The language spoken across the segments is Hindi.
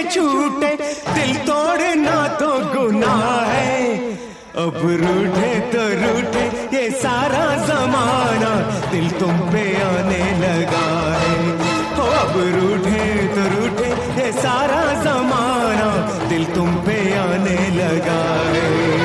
छूटे, दिल तोड़ना तो गुनाह है। अब रूठे तो रूठे ये सारा जमाना, दिल तुम पे आने लगा है। अब रूठे तो रूठे ये सारा जमाना, दिल तुम पे आने लगा है।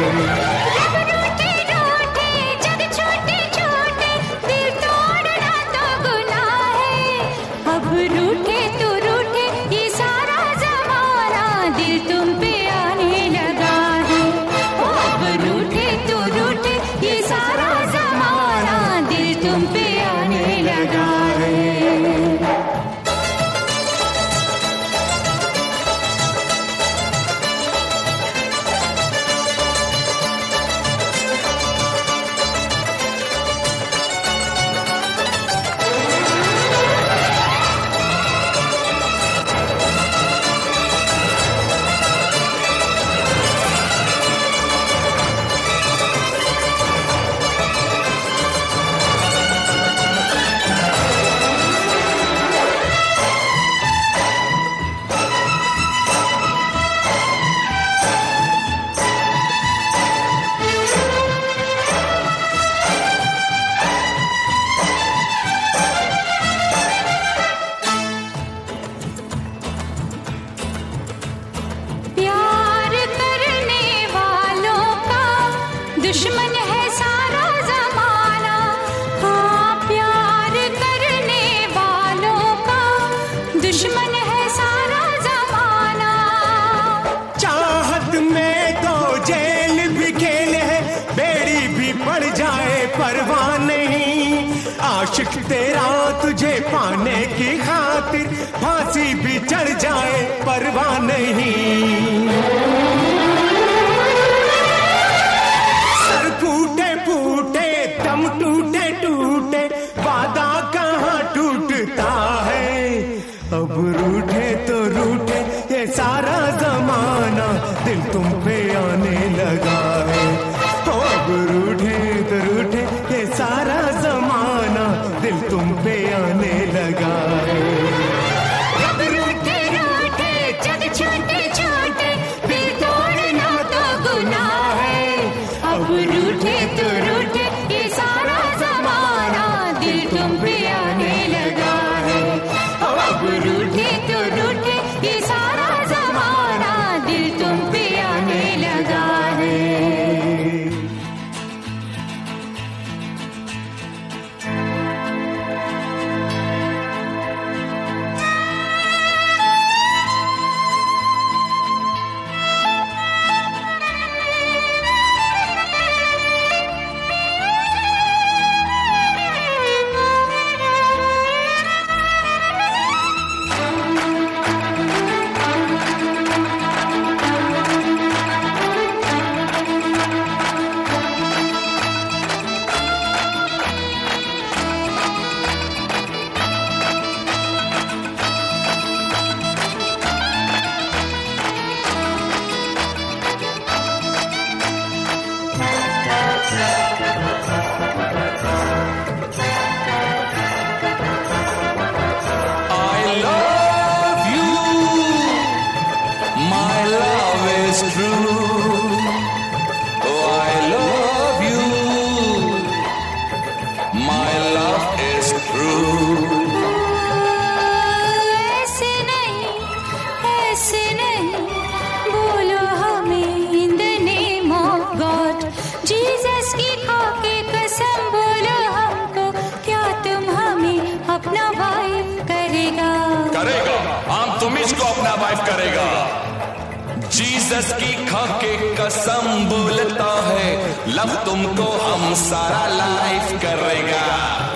दुश्मन है सारा जमाना, हाँ प्यार करने वालों का दुश्मन है सारा जमाना। चाहत में तो जेल भी खेल है, बेड़ी भी पड़ जाए परवाह नहीं। आशिक तेरा तुझे पाने की खातिर फांसी भी चढ़ जाए परवाह नहीं। टूटे टूटे वादा कहाँ टूटता है। अब रूठे तो रूठे ये सारा जमाना, दिल तुम पे आने लगा है। अब रूठे तो रूठे ये सारा जमाना, दिल तुम पे आने लगा है। अब रूठे रूठे जग छोटे छोटे, दिल तोड़ना तो गुनाह है। अब रूठे तो रूठे सारा जमाना, दिल तुम पे आने लगा है। अब रूठे तो रूठे ये सारा जमाना, दिल तुम पे आने लगा है। जीसस की खा के कसम बोलता है, लव तुमको हम सारा लाइफ करेगा।